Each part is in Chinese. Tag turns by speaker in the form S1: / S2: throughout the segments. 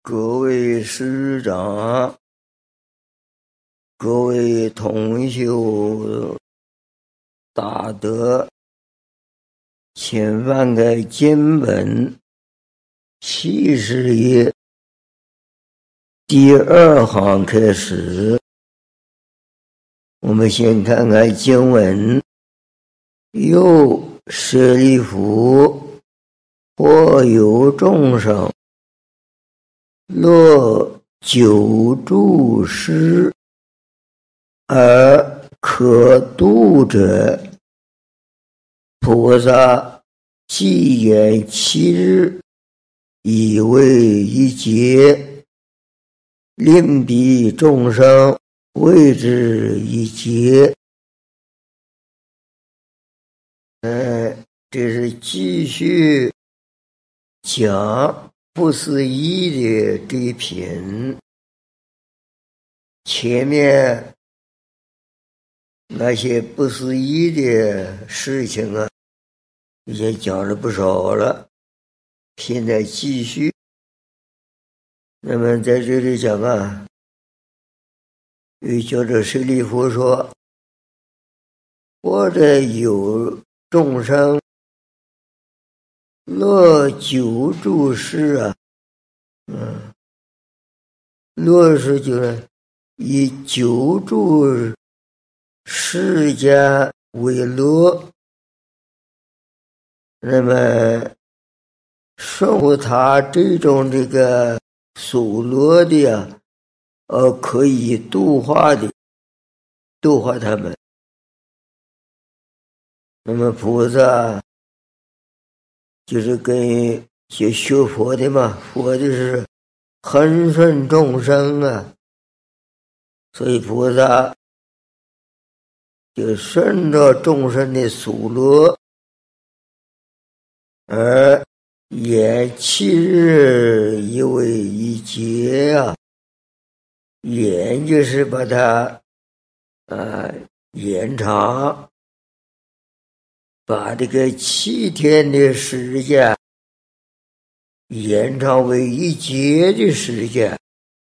S1: 各位师长，各位同修大德，请翻开经本70页第2行开始。我们先看看经文：又舍利弗，或有众生若久住施而可度者，菩萨即言7日，以为一劫，令彼众生谓之一劫。这是继续讲不思议的这一品。前面那些不思议的事情啊，已经讲了不少了，现在继续。那么在这里讲啊，有叫做舍利弗说，或者有众生若久住施啊，若是就是以久住世家为乐，那么顺乎他这种这个所乐的呀，可以度化他们。那么菩萨就是跟学佛的嘛，佛就是恒顺众生啊，所以菩萨就顺着众生的所乐，而言7日以为一劫啊，言就是把它延长，把这个7天的时间延长为一劫的时间。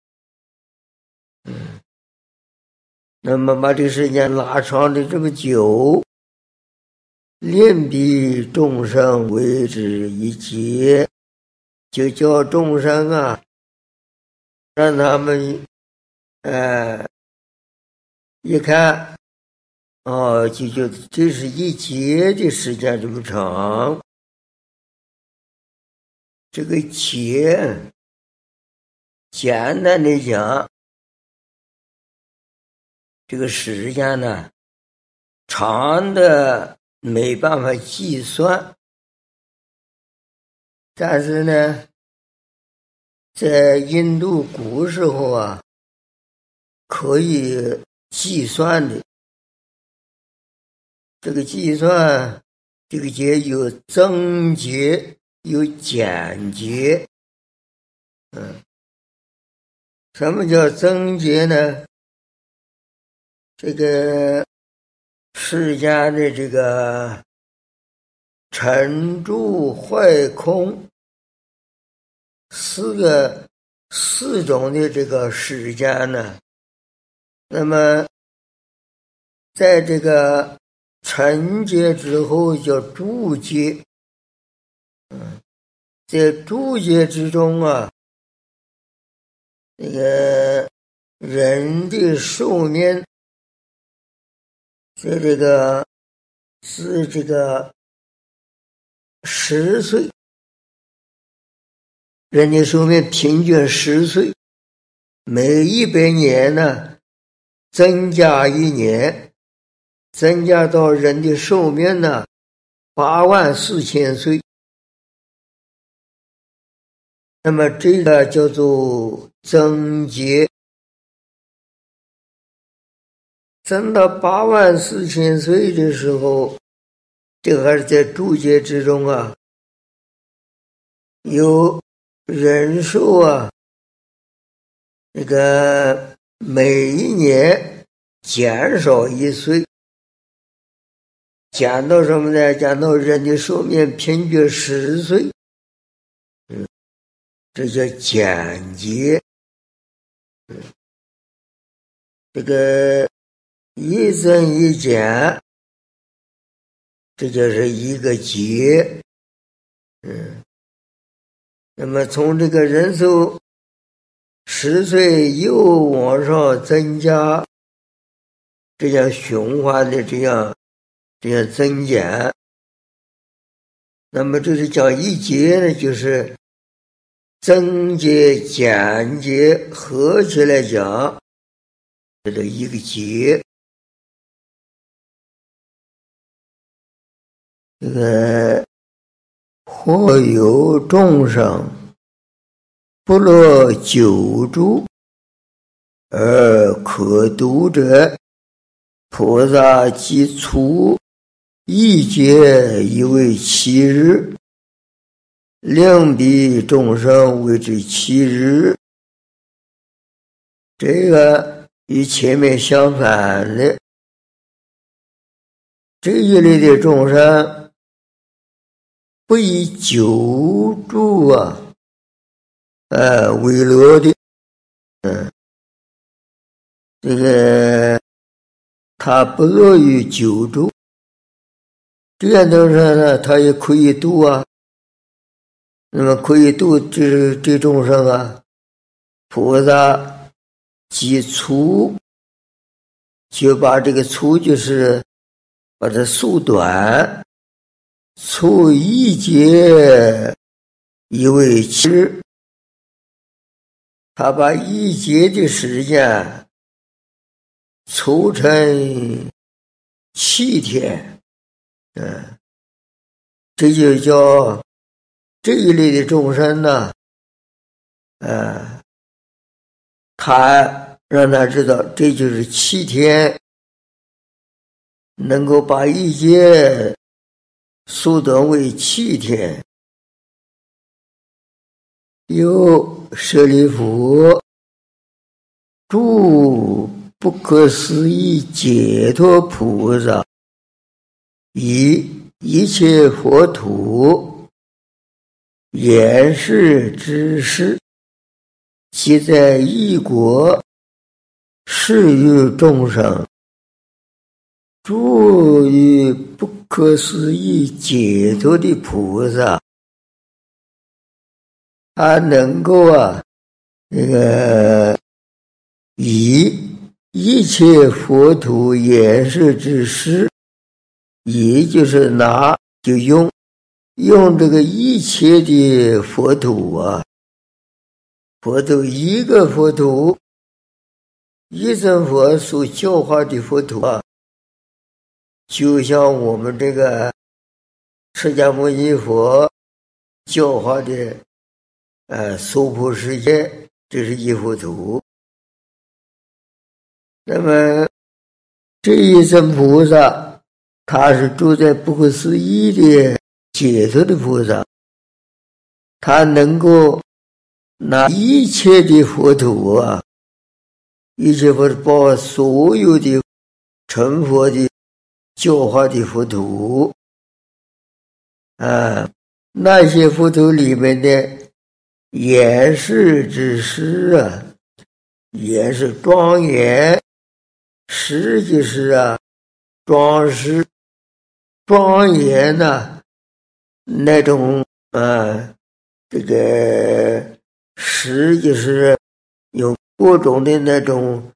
S1: 那么把这个时间拉长的这么久，令彼众生谓之一劫，就叫众生啊，让他们一看就觉得这是一劫的时间这么长。这个劫简单的讲，这个时间呢长的没办法计算，但是呢在印度古时候啊可以计算的。这个计算，这个劫有增劫有减劫。什么叫增劫呢？这个世间的这个沉住坏空四种的这个世间呢，那么在这个沉劫之后叫住劫。在住劫之中啊，这个人的寿命是这个10岁，人的寿命平均10岁，每100年呢增加1年，增加到人的寿命呢84000岁。那么这个叫做增劫，增到84000岁的时候，这个还是在住劫之中啊，有人寿啊，这个每一年减少1岁，减到什么呢？减到人的寿命平均10岁。 这叫简洁。这个一增一减，这就是一个节。那么从这个人数10岁又往上增加，这样循环的这样增减。那么这是讲一节呢，就是增节减节合起来讲，这个一个节。这个或有众生不落九住而可度者，菩萨即除一劫以为7日，令彼众生为之7日。这个与前面相反的，这一类的众生不以九住为乐的，这个他不乐于九住，这样众生呢，他也可以度啊。那么可以度这众生啊，菩萨即除，就把这个除就是把它缩短，除一劫以为7日，他把一劫的时间除成7天。这就叫这一类的众生呢，他让他知道这就是7天，能够把一劫缩短为7天。有舍利弗，诸不可思议解脱菩萨，以一切佛土演示之事，即在异国示于众生。诸于不可思议解脱的菩萨，他能够以一切佛土演示之事，也就是用这个一切的佛土佛土一个佛土，一尊佛所教化的佛土就像我们这个释迦牟尼佛教化的娑婆世界，这是一佛土。那么这一尊菩萨，他是住在不可思议的解脱的菩萨，他能够拿一切的佛土一切佛土包括所有的成佛的教化的佛土那些佛土里面的演示之事也是庄严，实就是装饰庄严那种这个实就是有各种的那种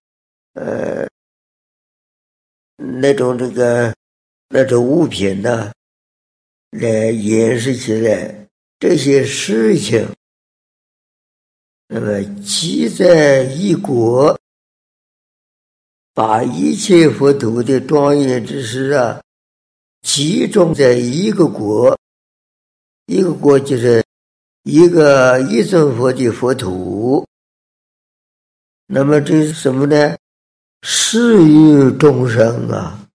S1: 物品来演示起来这些事情。那么即在一国，把一切佛土的庄严之事集中在一个国，一个国就是一尊佛的佛土。那么这是什么呢？示于众生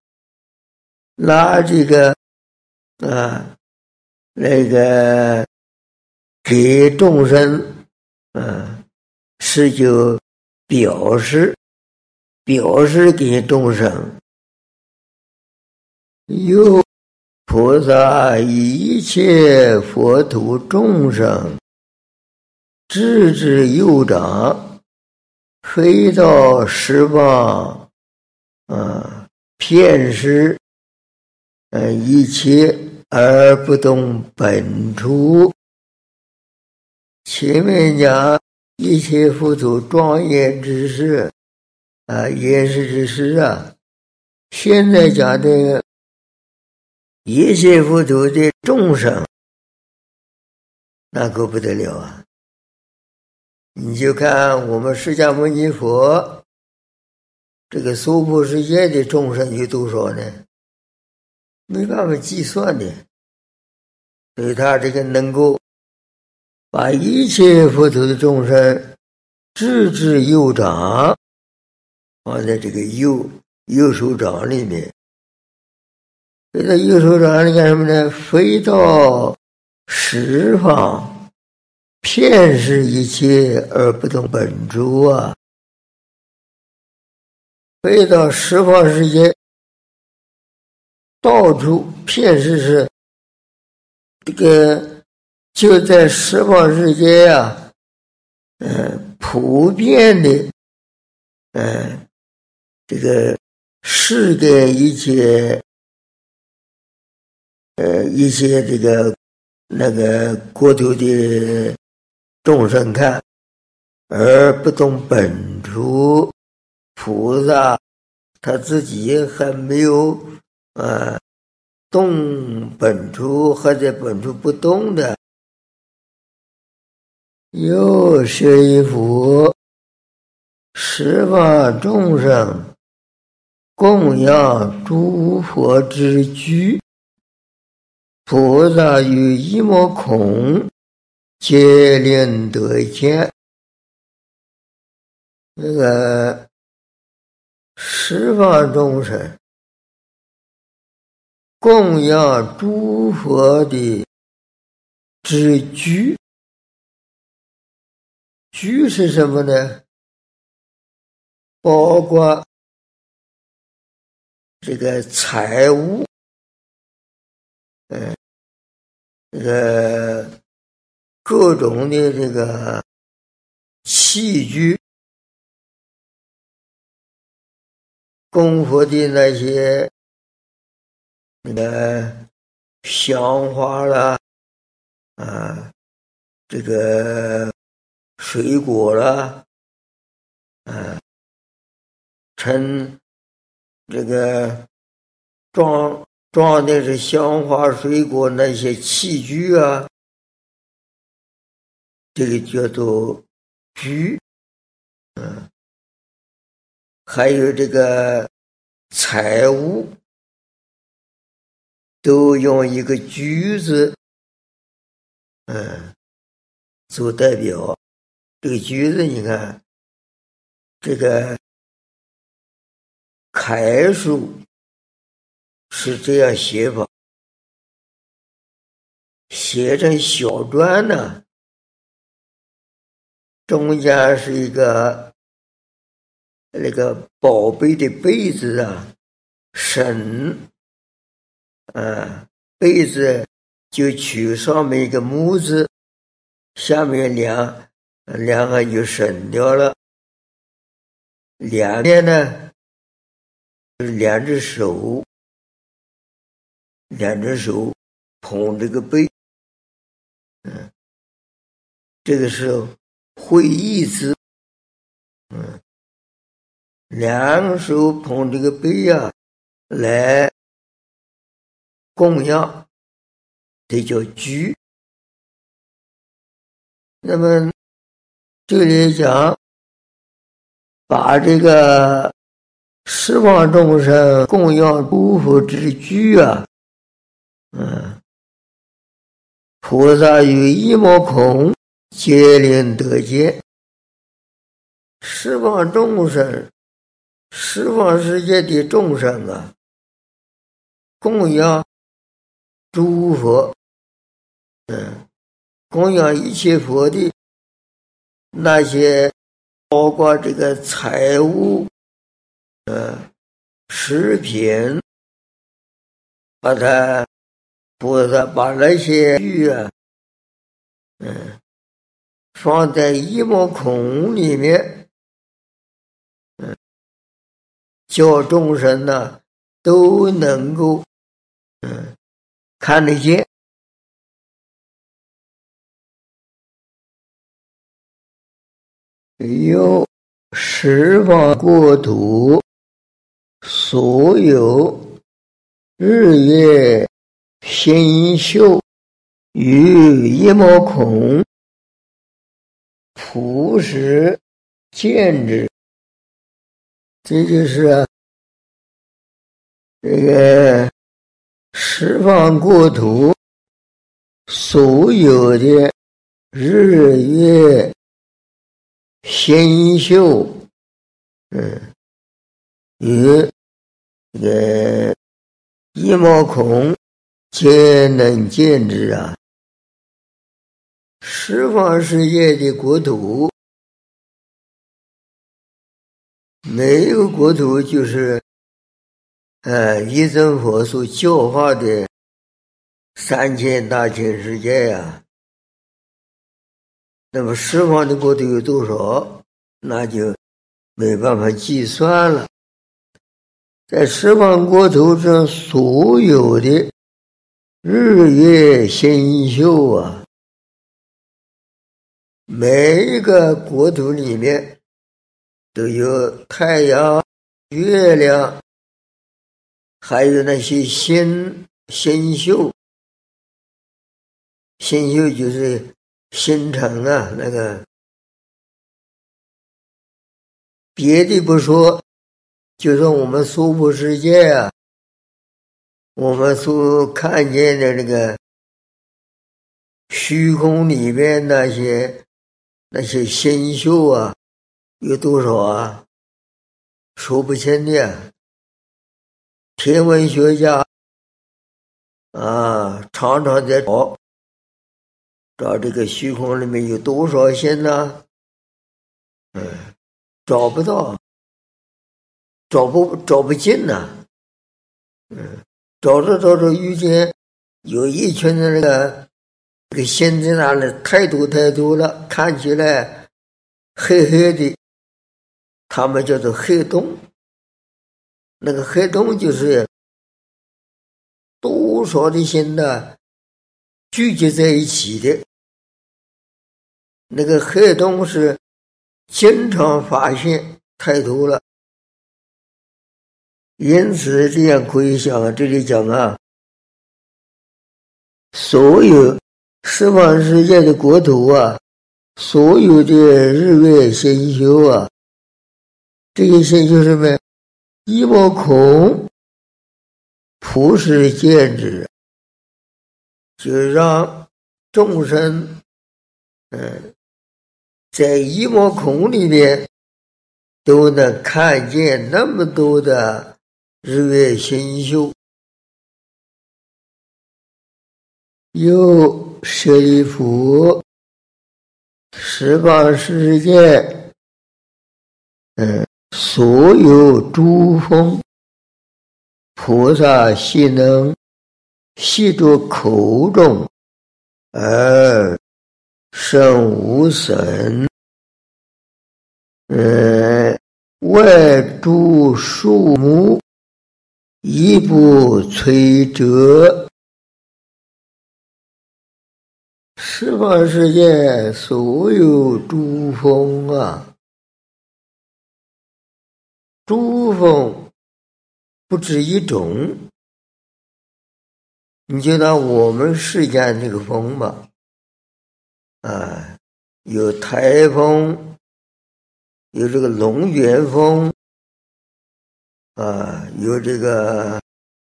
S1: 拿这个给众生是就表示给众生。有菩萨以一切佛土众生直至右掌，飞到十方，遍施一切而不动本处。前面讲一切佛土庄严之事严实之事现在讲这个一切佛土的众生，那可不得了你就看我们释迦牟尼佛这个娑婆世界的众生有多少呢？没办法计算的。所以他这个能够把一切佛土的众生直至右掌，放在这个右手掌里面。飞到右手掌里干什么呢？飞到十方，遍施一切而不动本处飞到十方世界，到处遍施是这个就在十方世界普遍的这个是给一切这个那个国土的众生看，而不动本处。菩萨他自己还没有动本处，还在本处不动的。又舍一佛十方众生供养诸佛之居，菩萨于一莫恐，皆令得见。那个十方众生供养诸佛的之居，居是什么呢？包括这个财物，这个各种的这个器具，供佛的那些那个香花啦这个水果啦称这个装的是香花水果那些器具这个叫做具还有这个财物都用一个具字做代表。这个句子你看这个楷书是这样写法，写成小篆呢，中间是一个那个宝贝的贝字沈贝字就取上面一个木字，下面两个就省掉了。两边呢是两只手捧这个杯，这个是会意字，两手捧这个杯来供养，这叫居。那么这里讲把这个十方众生供养诸佛之居菩萨于一莫恐，皆令得见。十方众生，十方世界的众生供养诸佛供养一切佛的那些包括这个财物食品，菩萨把那些具放在一毛孔里面，叫众生呢都能够看得见。有十方国土所有日月星宿于一毛孔，普使见之。这就是这个十方国土所有的日月星宿，与这个一毛孔皆能见之啊！十方世界的国土，每一个国土就是一真佛所教化的3000大千世界呀。那么十方的国土有多少，那就没办法计算了。在十方国土上所有的日月星宿啊，每一个国土里面都有太阳、月亮，还有那些星宿。星宿就是星辰啊，那个别的不说，就说我们娑婆世界啊，我们所看见的那个虚空里面那些星宿啊，有多少啊？说不清的。天文学家常常在找这个虚空里面有多少星呢？找不到，找不尽呢。找着遇见有一群的那个星在那里太多了，看起来黑黑的，他们叫做黑洞。那个黑洞就是多少的星呢聚集在一起的。那个黑洞是经常发现太多了，因此这样可以想啊，这里讲啊，所有十方世界的国土啊，所有的日月星宿啊，这些星宿什么？一毛孔普使见之，就让众生在一毛孔里面都能看见那么多的日月星宿。又舍利弗，十方世界所有诸风菩萨悉能吸着口中而生无损，外诸树木亦不摧折。十方世界所有诸风啊，诸风不止一种。你就拿我们世间这个风吧，有台风，有这个龙卷风，有这个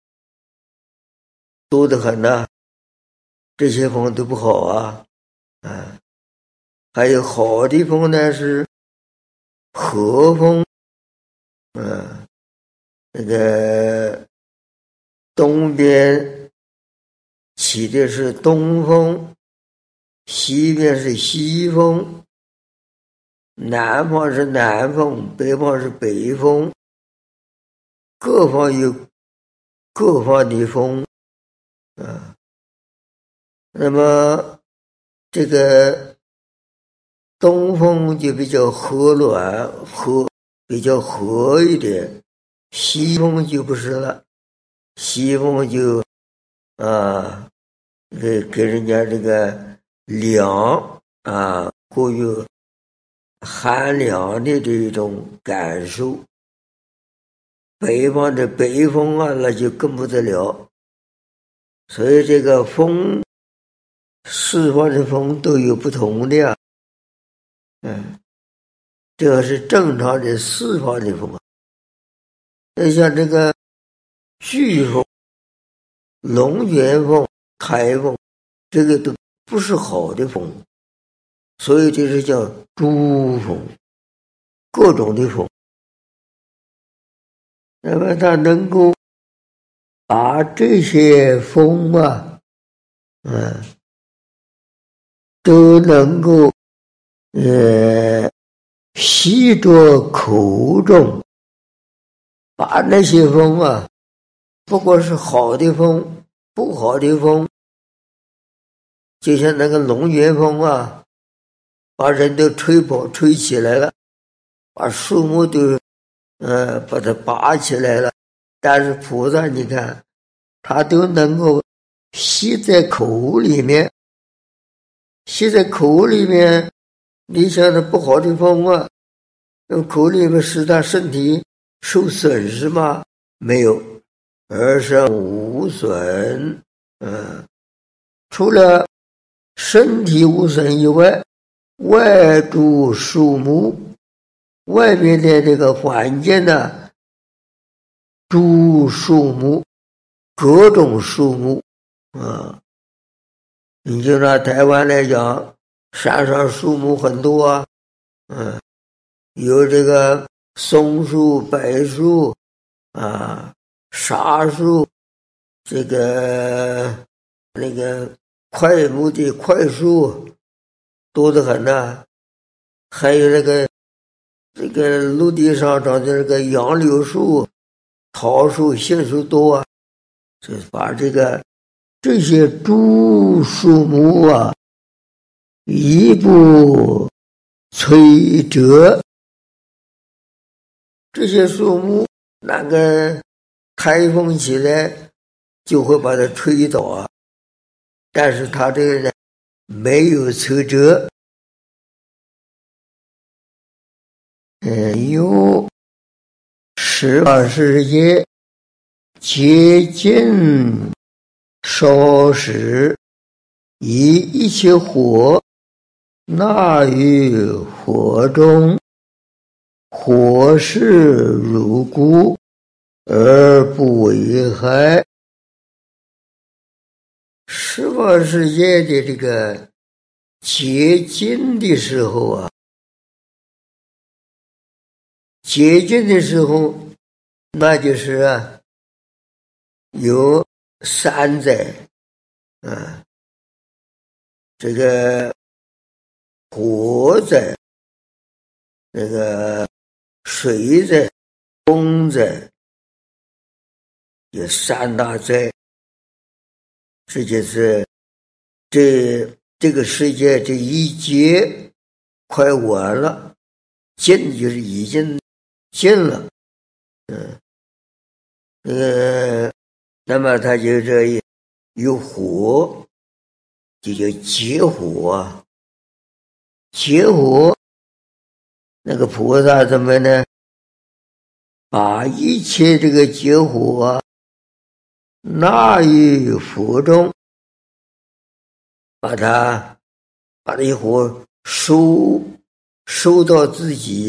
S1: 多得很呐，这些风都不好啊，还有好的风呢是和风，那个东边起的是东风，西边是西风，南方是南风，北方是北风，各方有各方的风那么这个东风就比较和暖比较和一点，西风就不是了，西风就给人家这个凉过于寒凉的这种感受。北方的北风那就更不得了。所以这个风，四方的风都有不同的这个是正常的四方的风。那像这个飓风、龙卷风、台风，这个都不是好的风，所以这是叫诸风，各种的风。那么它能够把这些风都能够吸着口中，把那些风不过是好的风、不好的风，就像那个龙卷风把人都吹起来了，把树木都把它拔起来了。但是菩萨你看，他都能够吸在口里面，吸在口里面。你想那不好的风口里面使他身体受损失吗？没有，而是无损。除了身体无损以外，外诸树木，外面的这个环境诸树木，各种树木你就拿台湾来讲，山上树木很多有这个松树、柏树沙树，这个那个快木的快树多得很还有这个陆地上长的这个杨柳树、桃树、杏树多就把这些诸树木一不摧折。这些树木那个台风起来就会把它吹倒但是它这个呢没有摧折。有18界竭尽烧时，以一切火纳于火中，火势如故而不危害。18界的这个竭尽的时候竭尽的时候，那就是有3灾这个火灾、那个水灾、风灾，有3大灾。这就是这个世界这一劫快完了，尽就是已经尽了那么它就这有火，就叫劫火劫火。那个菩萨怎么呢？把一切这个劫火纳于火中，把这火收到自己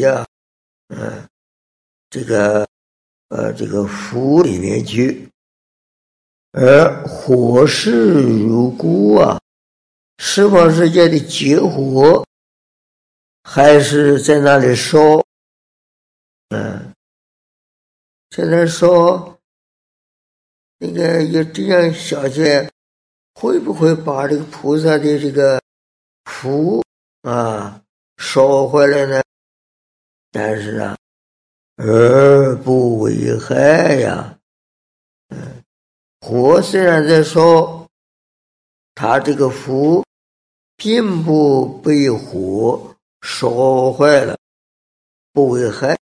S1: 这个釜里面去。而火势如故18界的劫火还是在那里烧在那烧。那个也这样想起来，会不会把这个菩萨的这个符烧坏了呢？但是而不危害火虽然在烧，它这个符并不被火烧坏了，不危害。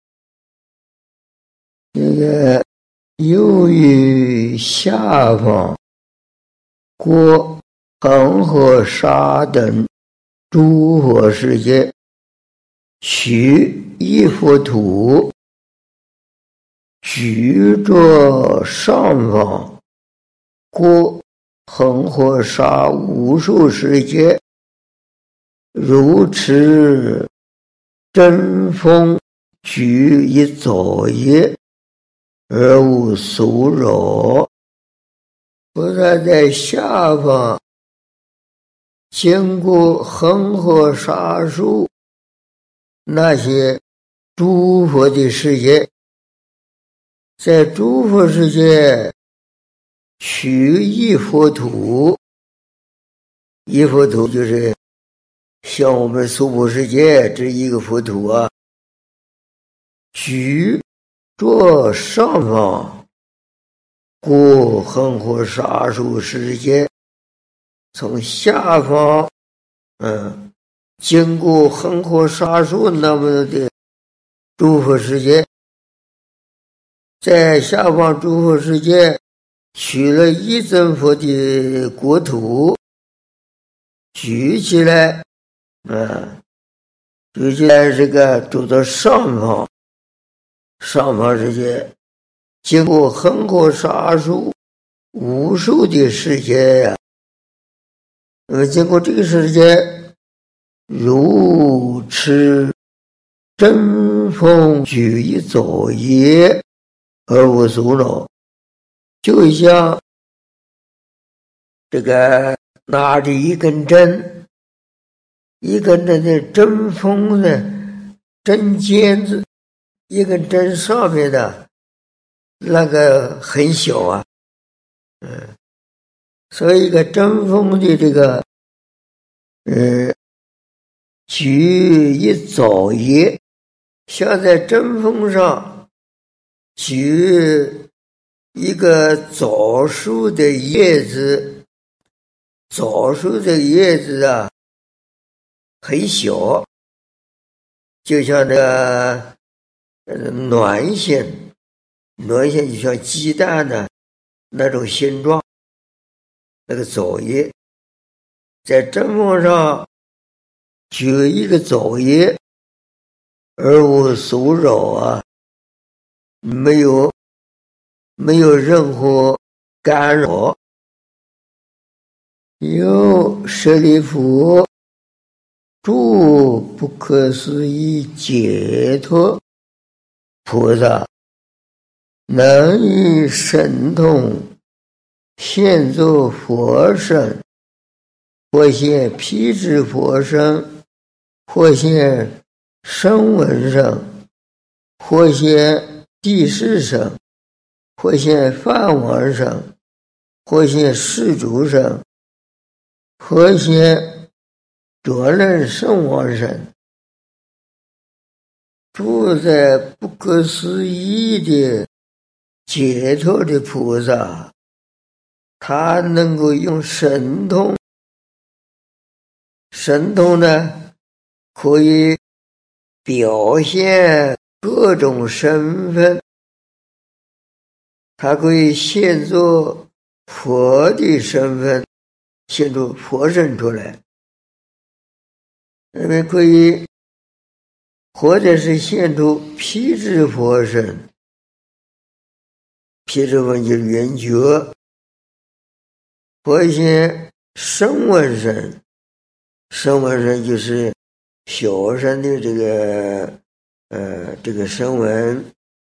S1: 这个由于下方过恒河沙等诸佛世界，取一佛土，居着上方过恒河沙无数世界，如持真风居一作业，而无所扰。菩萨在下方经过恒河沙数那些诸佛的世界，在诸佛世界取一佛土，一佛土就是像我们娑婆世界这一个佛土啊，居着上方过恒河沙数世界，从下方经过恒河沙数那么的诸佛世界，在下方诸佛世界取了一真佛的国土，举起来举起来，这个走到上方世界，经过恒河沙数无数的世界呀，那么经过这个世界，如持真风举一作业，而无所扰。就像这个拿着一根针，一根针的针锋的针尖子，一根针上面的那个很小啊，所以一个针锋的这个举一作业，像在针锋上举一个枣树的叶子，枣树的叶子啊很小，就像那个卵形就像鸡蛋的那种形状，那个枣叶在针锋上举一个枣叶，而无所扰啊，没有任何干扰。有舍利弗，诸不可思议解脱菩萨，能以神通现作佛身，或现辟支佛身，或现声闻身，或现地势身，或现梵王身，或现世主身，或现转轮圣王身，住在不可思议的解脱的菩萨，他能够用神通呢，可以表现各种身份，他可以现作佛的身份，现出佛身出来，因为可以，或者是现出辟支佛身，辟支佛就是圆觉，或现声闻身，声闻身就是小身的这个声闻，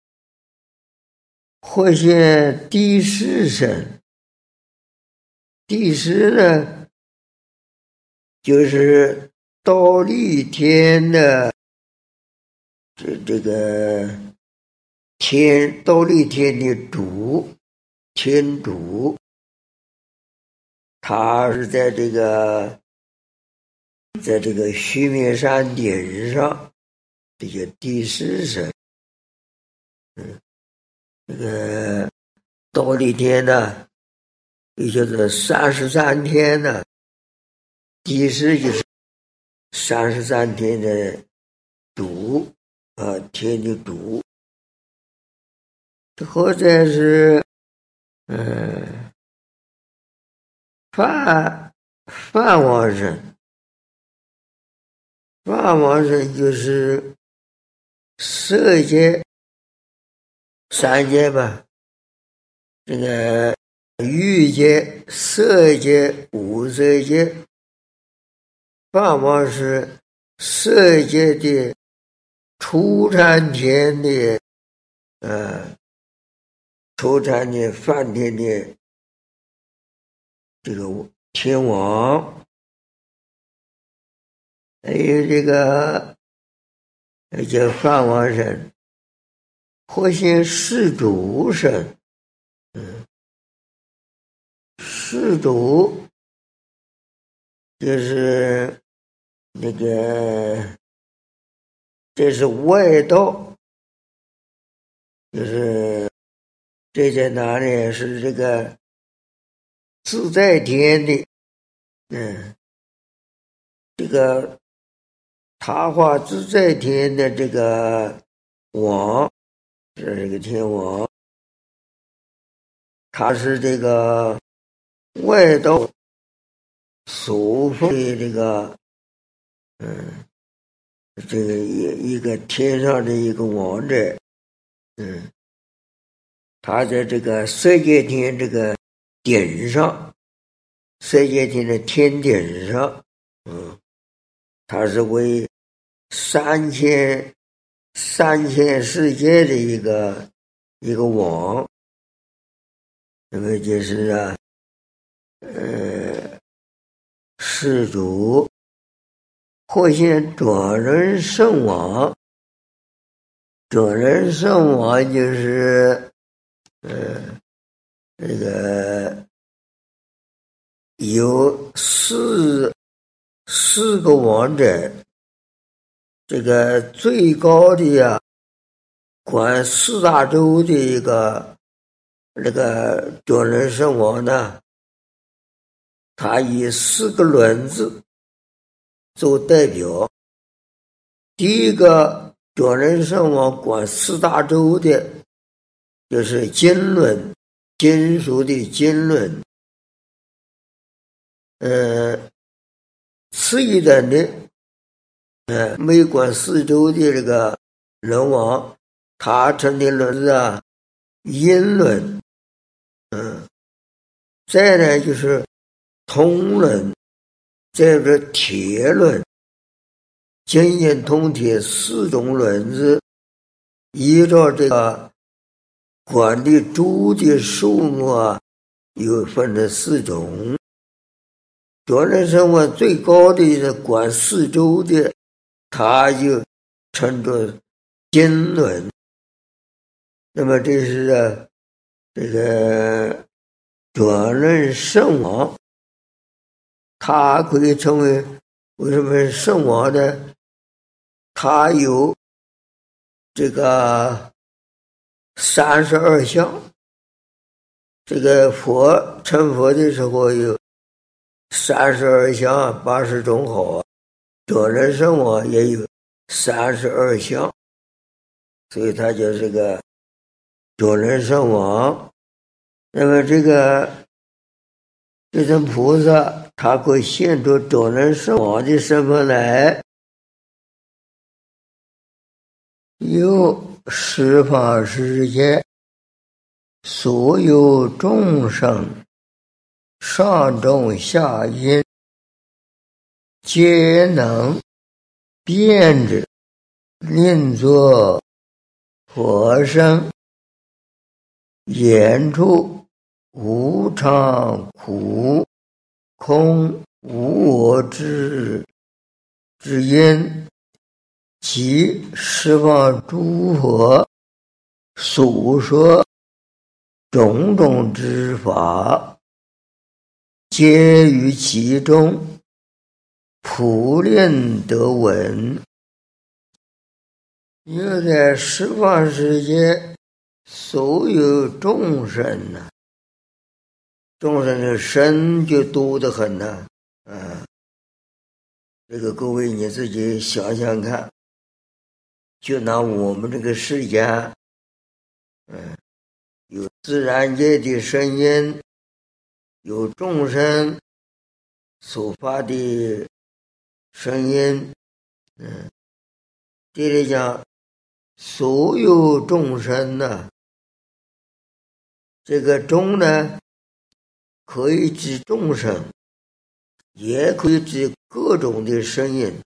S1: 或现地势身，地势呢就是忉利天的这个天，忉利天的主，天主，他是在这个须弥山顶上，这些地势身，这个忉利天呢，也就是33天呢，地势就是 33天的主天的主，或者是梵王神。梵王神就是色界三界吧，这个欲界、色界、无色界。梵王是色界的初禅天的初禅的梵天的这个天王，还有这个叫梵王神，或现世主神。世主就是那个，这是外道，就是这在哪里？是这个自在天的，这个他化自在天的这个王，是这个天王，他是这个外道所奉的这个，这个一个天上的一个王者，他在这个色界天这个顶上，色界天的天顶上，他是为三千世界的一个王，那么就是世主，或现转轮圣王。转轮圣王就是这个有四个王者，这个最高的管四大洲的一个那个转轮圣王呢，他以4个轮子做代表。第一个转轮圣王管4大洲的，就是金轮，金属的金轮。次一等的，没管4洲的这个轮王，他称的轮子阴轮。再呢就是通轮，再是铁轮，金银铜铁4种轮子，依照这个管的珠的数目又分成4种。转轮圣王最高的是管4洲的，他就称作金轮。那么这是这个转轮圣王，他可以称为什么圣王呢？他有这个32相，这个佛成佛的时候有32相80种好，转轮圣王也有32相，所以他叫这个转轮圣王。那么这尊菩萨，他会现出转轮圣王的身份来，有十方世界所有众生，上中下阴，皆能变之，令作佛身，言出无常苦空无我之因，即十方诸佛所说种种之法，皆于其中普令得闻。因为在十方世界所有众生呢，众生的身就多得很呢， 这个各位你自己想想看，就拿我们这个世间，有自然界的声音，有众生所发的声音，这里讲所有众生呢，这个众呢，可以指众生，也可以指各种的声音。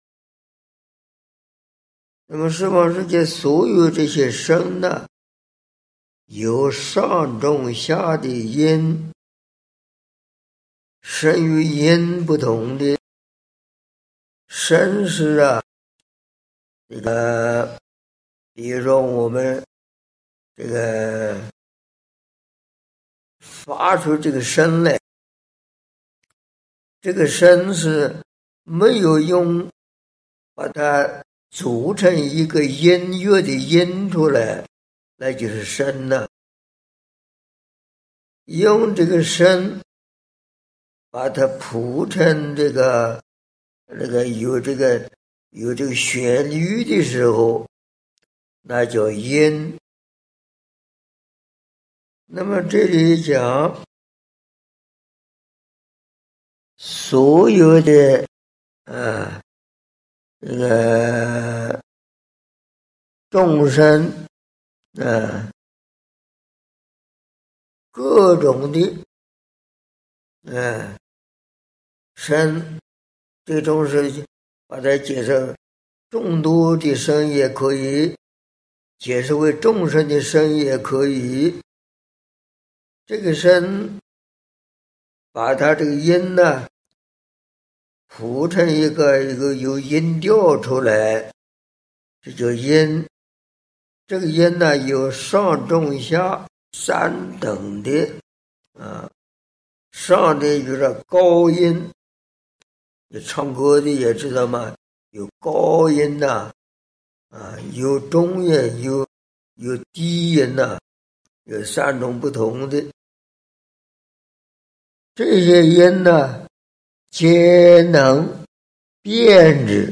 S1: 那么十方世界所有这些声呢，有上中下的音，声与音不同的声是这个比如说我们这个发出这个声来，这个声是没有用把它组成一个音乐的音出来，那就是声了。用这个声把它谱成这个有这个旋律的时候，那叫音。那么这里讲所有的这个众生各种的声，这种是把它解释众多的声也可以，解释为众生的声也可以。这个声把它这个音呢谱成一个有音调出来，这叫音。这个音呢有上中下三等的上的就是高音，你唱歌的也知道吗？有高音有中音，有低音有三种不同的。这些音呢，皆能辨知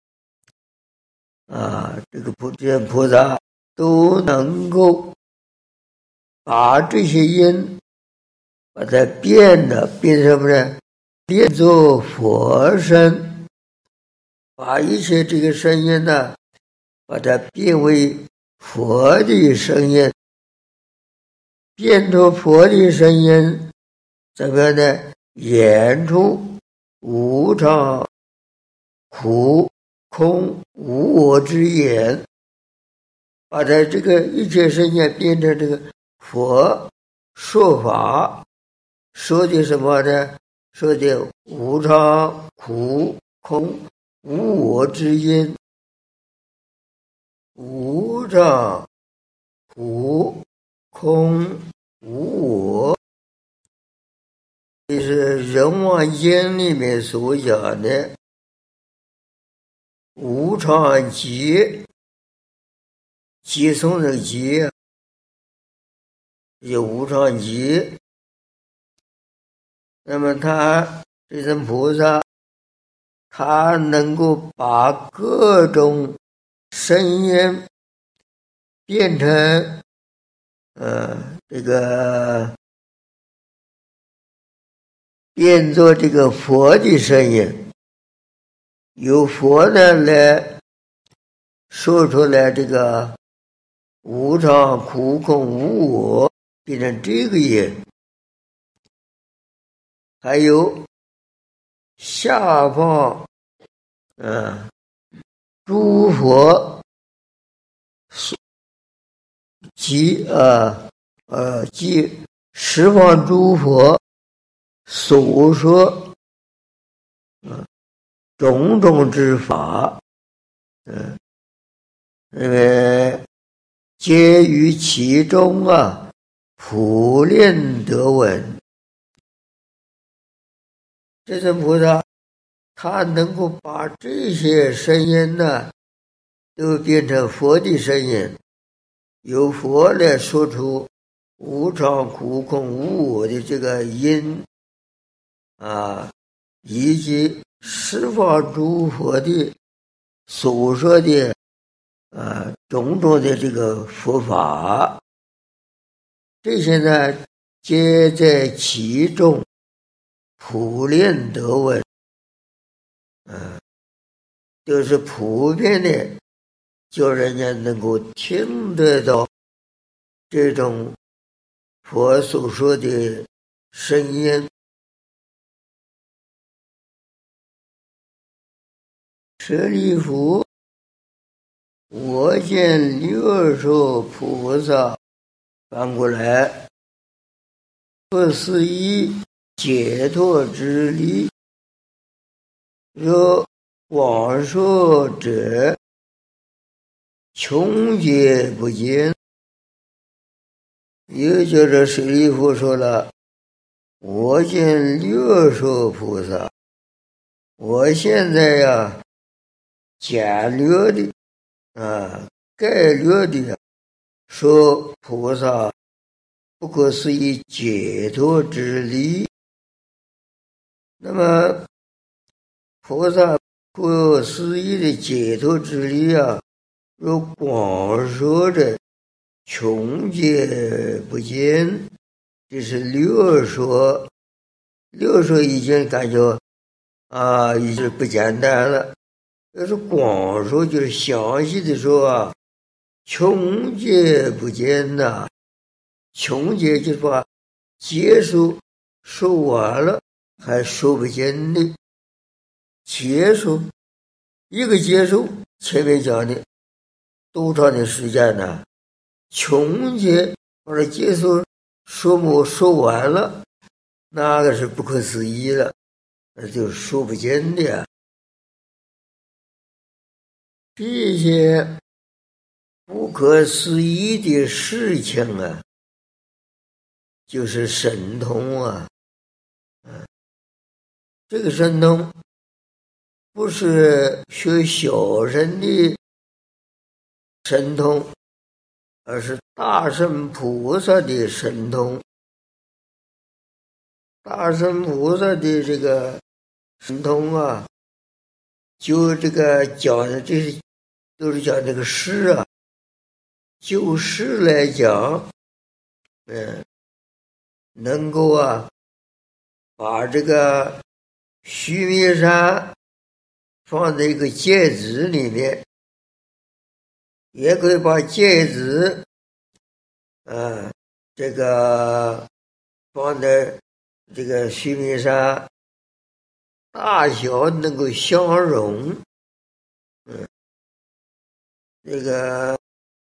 S1: 这个菩萨都能够把这些音把它变什么呢？变作佛声，把一些这个声音呢，把它变为佛的声音，变作佛的声音。怎么样呢？演出无常、苦、空、无我之言，把它这个一切声音变成这个佛说法，说的什么呢？说的无常、苦、空、无我之音。无常、苦、空、无我，这是《人王经》里面所讲的无常集，集诵这个集，有无常集。那么他这尊菩萨，他能够把各种声音变成这个变作这个佛的声音，由佛呢来说出来这个无常、苦、空、无我，变成这个音。还有下方诸佛及十方诸佛所说种种之法，因为皆于其中普令得闻。这尊菩萨他能够把这些声音呢都变成佛的声音，由佛来说出无常、苦、空、无我的这个音以及十方诸佛的所说的种种的这个佛法，这些呢皆在其中普练得闻，都是普遍的，叫人家能够听得到这种佛所说的声音。舍利弗，我见六受菩萨，翻过来，不思议解脱之力，若广说者，穷劫不尽。又叫这舍利弗说了，我见六受菩萨，我现在呀简略的概略的说菩萨不可思议解脱之力。那么菩萨不可思议的解脱之力若广说着穷劫不尽，这是六说。六说已经感觉已经不简单了。要是广说，就是详细的说穷劫不尽呐。穷劫就是把劫数说完了还说不尽的。劫数，一个劫数前面讲的多长的时间呢？穷劫把这劫数说完了，那个是不可思议了，那就是说不尽的。这些不可思议的事情就是神通这个神通不是学小乘的神通，而是大乘菩萨的神通。大乘菩萨的这个神通就这个讲的，这是都是讲这个事就事来讲，能够把这个须弥山放在一个芥子里面，也可以把芥子这个放在这个须弥山，大小能够相容。这个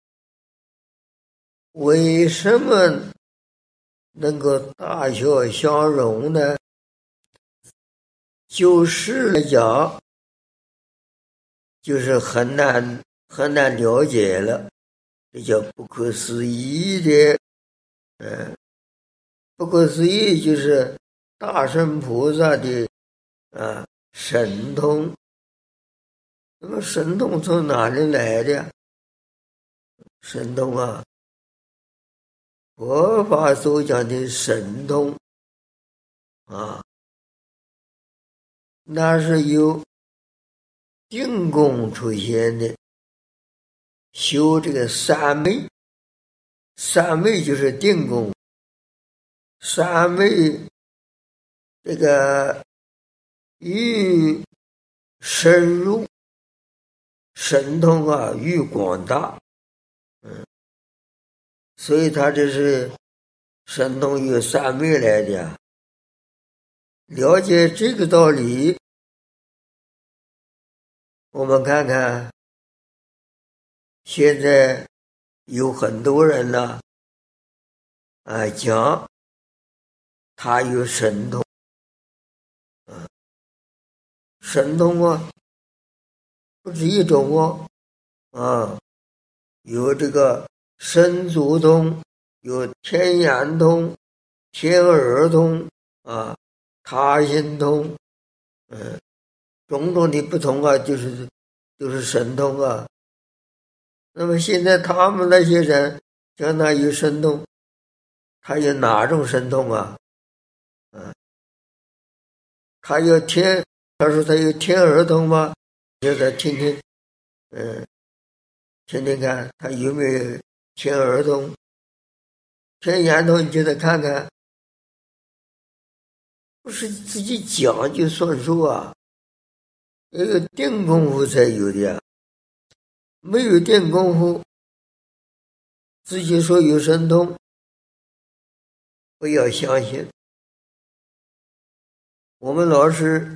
S1: 为什么能够大小相容呢？就事来讲，就是很难了解了，这叫不可思议的。不可思议就是大乘菩萨的神通。那么神通从哪里来的？神通佛法所讲的神通那是由定功出现的。修这个三昧，三昧就是定功。三昧这个愈深入，神通愈广大。所以他这是神通由三昧来的。了解这个道理，我们看看现在有很多人讲他有神通。神通不止一种有这个神足通，有天眼通、天耳通他心通，种种的不同都是神通那么现在他们那些人讲他有神通，他有哪种神通他有他说他有天耳通吗？叫他听听，听听看他有没有天耳通。天眼通你就得看看，不是自己讲就算数啊，要有定功夫才有的呀。没有定功夫，自己说有神通，不要相信。我们老师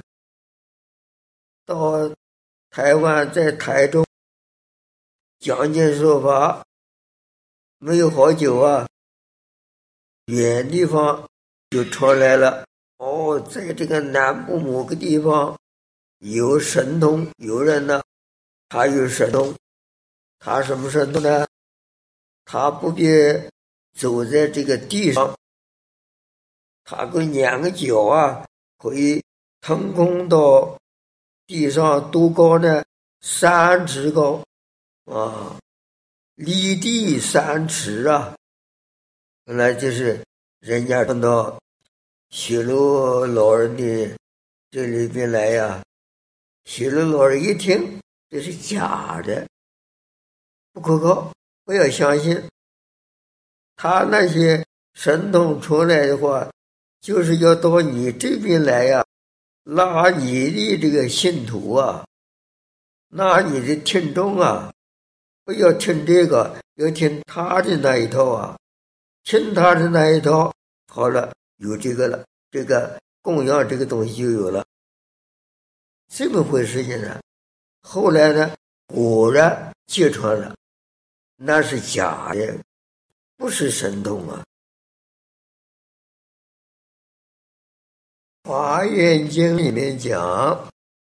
S1: 到台湾，在台中讲经说法，没有好久啊，远地方就传来了，在这个南部某个地方有神通，有人呢，他有神通，他什么神通呢？他不必走在这个地上，他跟两个脚啊，可以腾空到地上多高呢？3尺高啊，离地3尺啊！本来就是人家看到雪罗老人的这里边来呀，雪罗老人一听这是假的，不可靠，不要相信。他那些神通出来的话，就是要到你这边来呀，拉你的这个信徒啊，拉你的听众啊，不要听这个，要听他的那一套啊，听他的那一套，好了，有这个了，这个供养这个东西就有了，这么回事情呢。后来呢，果然揭穿了，那是假的，不是神通啊。华严经里面讲，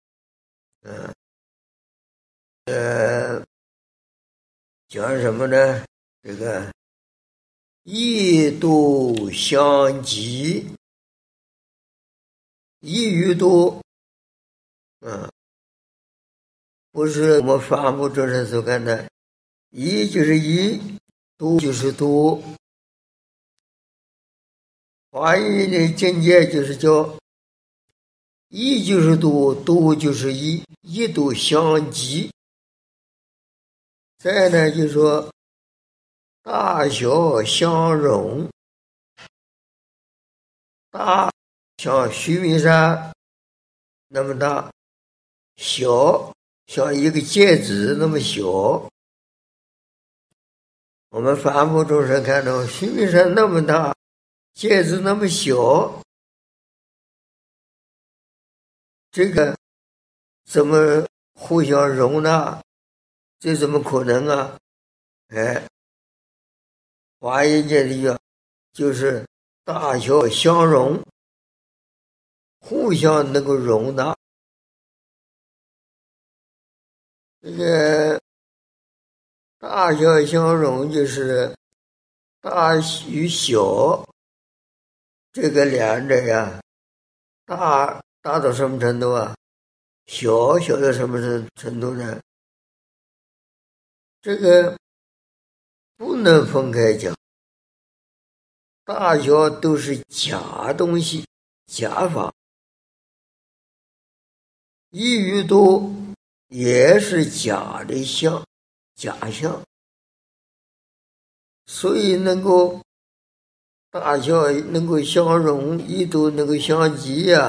S1: 讲什么呢？这个异度相即，异于度，不是我们法目中人所看的，异就是异，度就是度。华严的境界就是叫异就是度，度就是异，异度相即。再呢，就说大小相容，大像须弥山那么大，小像一个芥子那么小。我们凡夫众生看到须弥山那么大，芥子那么小，这个怎么互相容纳？这怎么可能啊？华严界的就是大小相容，互相能够容纳。这个大小相容就是大与小，这个两者呀，大到什么程度啊？小到什么程度呢？这个不能分开讲，大小都是假东西，假法。异于度也是假的相，假象。所以能够大小能够相容，异度能够相即呀，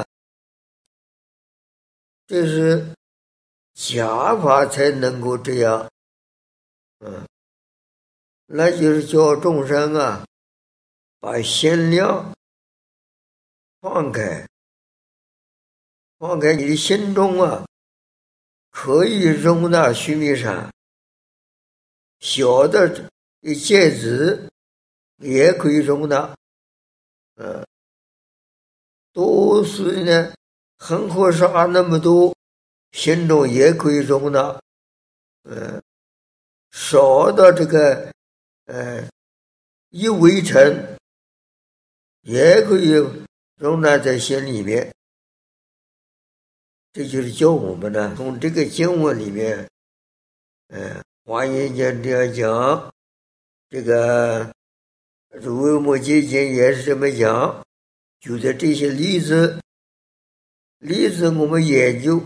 S1: 这是假法才能够这样。那就是叫众生啊，把心量放开你的心中啊，可以容纳须弥山，小的芥子也可以容纳，都是呢，恒河沙那么多，心中也可以容纳，少的这个一微尘也可以容纳在心里面。这就是教我们呢，从这个经文里面，华严经这样讲，这个如为摩诘经也是这么讲，就在这些例子例子我们研究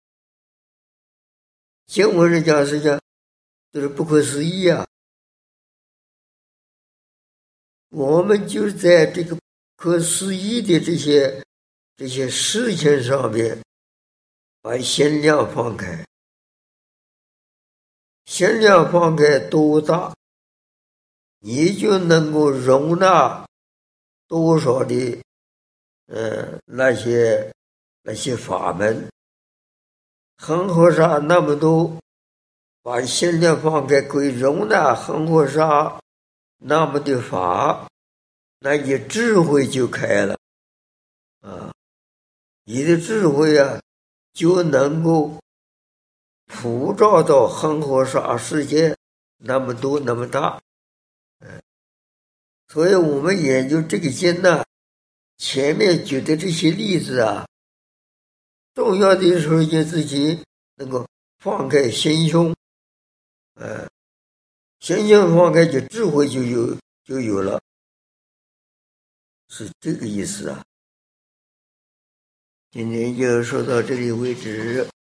S1: 经文人讲是讲都是不可思议啊，我们就在这个不可思议的这些事情上面把心量放开，心量放开多大，你就能够容纳多少的那些法门。恒河沙那么多，把心量放开，可以容纳恒河沙那么的法，那你智慧就开了啊！你的智慧啊，就能够普照到恒河沙世界那么多那么大。所以我们研究这个经呢，前面举的这些例子啊，重要的时候就自己能够放开心胸，心胸放开，就智慧就有了，是这个意思啊。今天就说到这里为止。